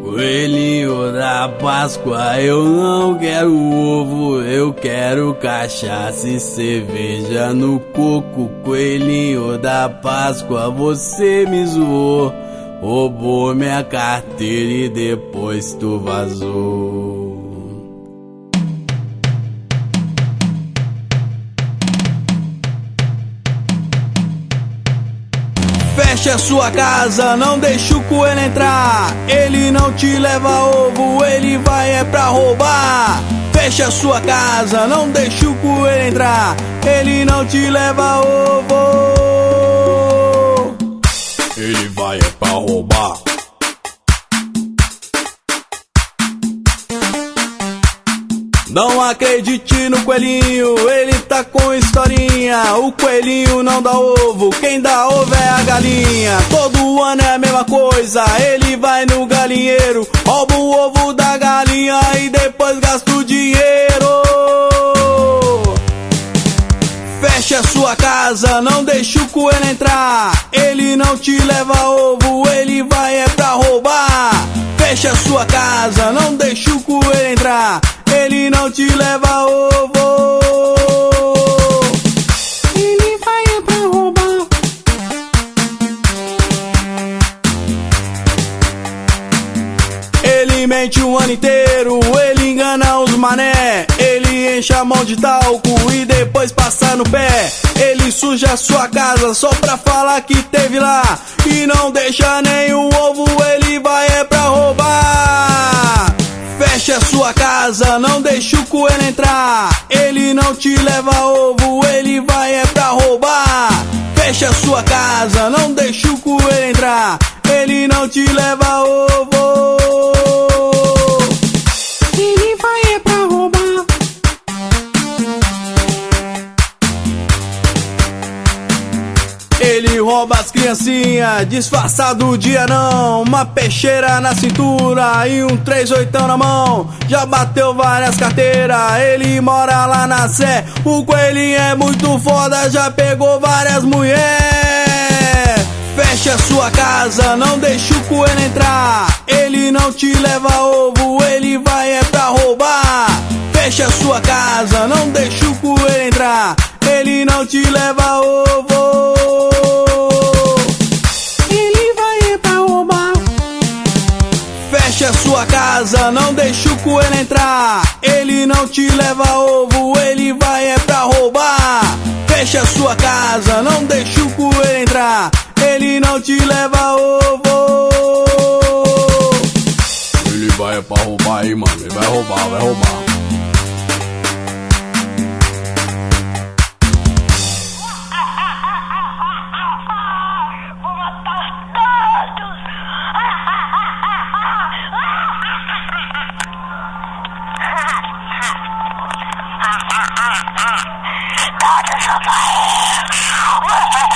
Coelhinho da Páscoa, eu não quero ovo, eu quero cachaça e cerveja no coco. Coelhinho da Páscoa, você me zoou, roubou minha carteira e depois tu vazou. Feche a sua casa, não deixa o coelho entrar. Ele não te leva ovo, ele vai é pra roubar. Feche a sua casa, não deixa o coelho entrar. Ele não te leva ovo, ele vai é pra roubar. Não acredite no coelhinho, ele tá com historinha. O coelhinho não dá ovo, quem dá ovo é a galinha. Todo ano é a mesma coisa, ele vai no galinheiro, rouba o ovo da galinha e depois gasta o dinheiro. Feche a sua casa, não deixa o coelho entrar. Ele não te leva ovo, ele vai é pra roubar. Feche a sua casa, não deixa o coelho entrar. Ele não te leva ovo, ele vai é pra roubar. Ele mente o ano inteiro, ele engana os mané. Ele enche a mão de talco e depois passa no pé. Ele suja a sua casa só pra falar que teve lá e não deixa nenhum ovo, ele vai é pra roubar. Feche a sua casa, não deixa o coelho entrar. Ele não te leva ovo, ele vai é pra roubar. Feche a sua casa, não deixa o coelho entrar. Ele não te leva ovo, ele vai é pra roubar. Ele rouba as criancinhas, disfarçado de anão. Uma peixeira na cintura e um 38 na mão. Já bateu várias carteiras, ele mora lá na Sé. O coelhinho é muito foda, já pegou várias mulheres. Feche a sua casa, não deixa o coelho entrar. Ele não te leva ovo, ele vai é pra roubar. Feche a sua casa, não deixa o coelho entrar. Ele não te leva ovo, ele vai é pra roubar. Feche a sua casa, não deixa o coelho entrar. Ele não te leva ovo, ele vai é pra roubar. Feche a sua casa, não deixa o coelho entrar. Ele não te leva ovo, ele vai é pra roubar aí, mano. Ele vai roubar, vai roubar. Todos são